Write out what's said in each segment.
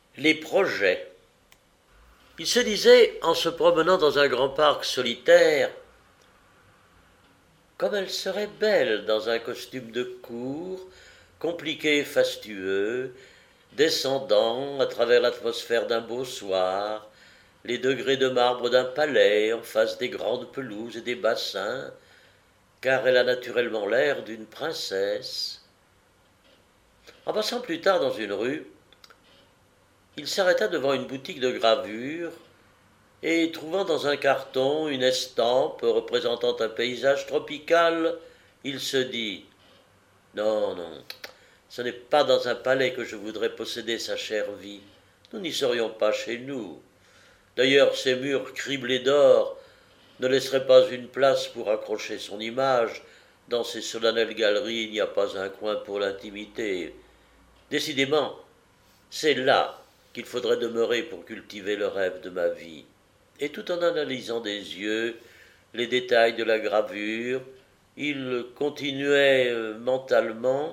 Les projets. Il se disait, en se promenant dans un grand parc solitaire, comme elle serait belle dans un costume de cour, compliqué et fastueux, descendant à travers l'atmosphère d'un beau soir, les degrés de marbre d'un palais en face des grandes pelouses et des bassins, car elle a naturellement l'air d'une princesse. En passant plus tard dans une rue, il s'arrêta devant une boutique de gravure et, trouvant dans un carton une estampe représentant un paysage tropical, il se dit « Non, non, ce n'est pas dans un palais que je voudrais posséder sa chère vie. Nous n'y serions pas chez nous. D'ailleurs, ces murs criblés d'or ne laisseraient pas une place pour accrocher son image. Dans ces solennelles galeries, il n'y a pas un coin pour l'intimité. Décidément, c'est là qu'il faudrait demeurer pour cultiver le rêve de ma vie. » Et tout en analysant des yeux les détails de la gravure, il continuait mentalement: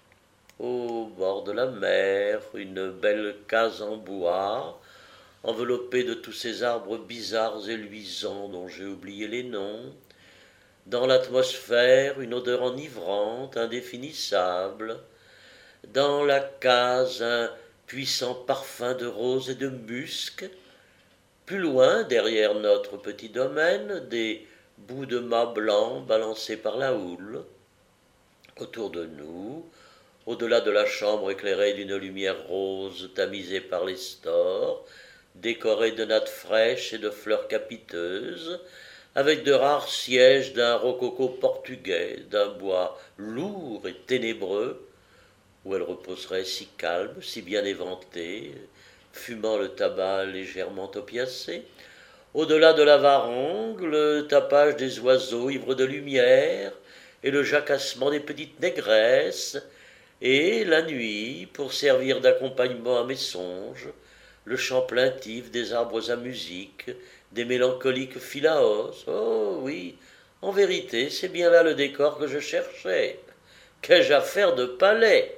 au bord de la mer, une belle case en bois, enveloppée de tous ces arbres bizarres et luisants dont j'ai oublié les noms. Dans l'atmosphère, une odeur enivrante, indéfinissable. Dans la case, un puissant parfum de rose et de musc. Plus loin, derrière notre petit domaine, des bouts de mât blanc balancés par la houle. Autour de nous, au-delà de la chambre éclairée d'une lumière rose tamisée par les stores, décorée de nattes fraîches et de fleurs capiteuses, avec de rares sièges d'un rococo portugais, d'un bois lourd et ténébreux, où elle reposerait si calme, si bien éventée, fumant le tabac légèrement opiacé. Au-delà de la varangue, le tapage des oiseaux ivres de lumière et le jacassement des petites négresses, et la nuit, pour servir d'accompagnement à mes songes, le chant plaintif des arbres à musique, des mélancoliques philaos. Oh oui, en vérité, c'est bien là le décor que je cherchais. Qu'ai-je à faire de palais?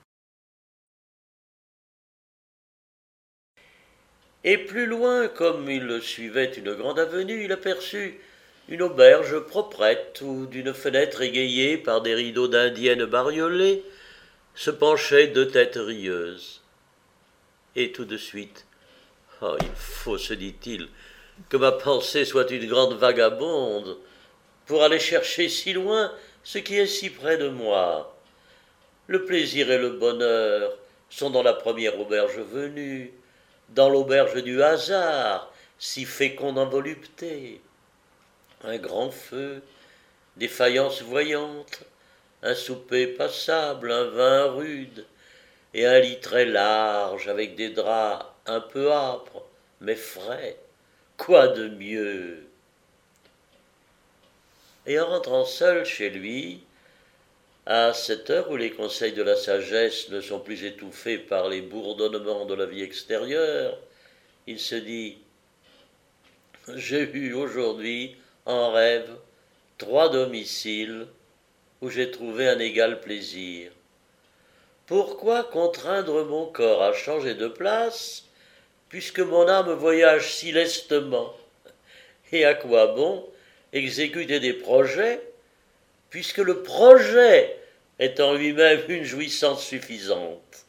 Et plus loin, comme il suivait une grande avenue, il aperçut une auberge proprette où, d'une fenêtre égayée par des rideaux d'indiennes bariolées, se penchaient deux têtes rieuses. Et tout de suite, oh, il faut, se dit-il, que ma pensée soit une grande vagabonde pour aller chercher si loin ce qui est si près de moi. Le plaisir et le bonheur sont dans la première auberge venue, dans l'auberge du hasard, si féconde en volupté. Un grand feu, des faïences voyantes, un souper passable, un vin rude, et un lit très large avec des draps un peu âpres, mais frais. Quoi de mieux? Et en rentrant seul chez lui, à cette heure où les conseils de la sagesse ne sont plus étouffés par les bourdonnements de la vie extérieure, il se dit: j'ai eu aujourd'hui, en rêve, 3 domiciles où j'ai trouvé un égal plaisir. Pourquoi contraindre mon corps à changer de place, puisque mon âme voyage si lestement? Et à quoi bon exécuter des projets, puisque le projet est en lui-même une jouissance suffisante?